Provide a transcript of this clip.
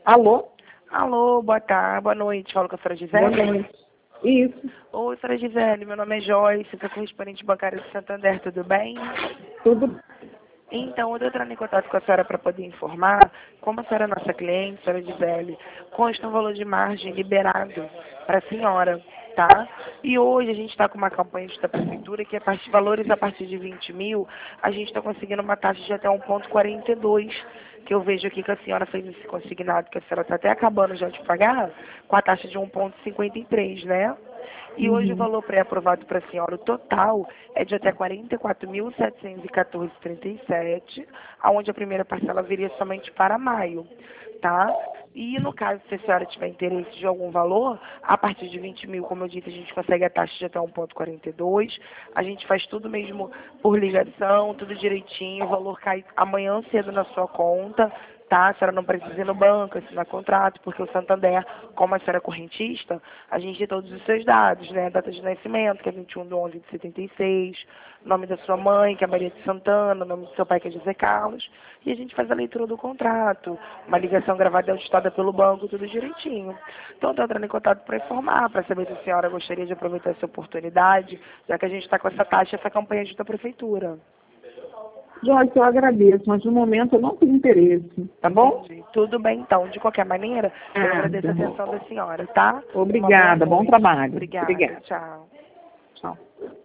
Alô? Alô, boa tarde, boa noite. Falo com a senhora Boa Gisele? noite. Isso, Oi, senhora Gisele, meu nome é Joyce, sou correspondente bancária de Santander, tudo bem? tudo. Então, eu estou entrando em contato com a senhora para poder informar, como a senhora é nossa cliente, senhora Gisele, consta um valor de margem liberado para a senhora, tá? E hoje a gente está com uma campanha da prefeitura que valores a partir de 20 mil, a gente está conseguindo uma taxa de até 1,42, que eu vejo aqui que a senhora fez esse consignado, que a senhora está até acabando já de pagar, com a taxa de 1,53, né? E hoje o Uhum. valor pré-aprovado para a senhora, o total, é de até R$ 44.714,37, aonde a primeira parcela viria somente para maio, tá? E no caso, se a senhora tiver interesse de algum valor, a partir de 20 mil, como eu disse, a gente consegue a taxa de até 1,42. A gente faz tudo mesmo por ligação, tudo direitinho, o valor cai amanhã cedo na sua conta, tá? A senhora não precisa ir no banco, assinar contrato, porque o Santander, como a senhora é correntista, a gente tem todos os seus dados, né? Data de nascimento, que é 21/11/76, nome da sua mãe, que é Maria de Santana, nome do seu pai, que é José Carlos, e a gente faz a leitura do contrato, uma ligação gravada e auditada pelo banco, tudo direitinho. Então, estou entrando em contato para informar, para saber se a senhora gostaria de aproveitar essa oportunidade, já que a gente está com essa taxa, essa campanha junto à prefeitura. Joyce, eu agradeço, mas no momento eu não tenho interesse, tá bom? Entendi. Tudo bem, então. De qualquer maneira, eu agradeço a Nada. atenção da senhora, tá? Uma boa Obrigada, bom noite. trabalho. Obrigada. Obrigada. Tchau. Tchau.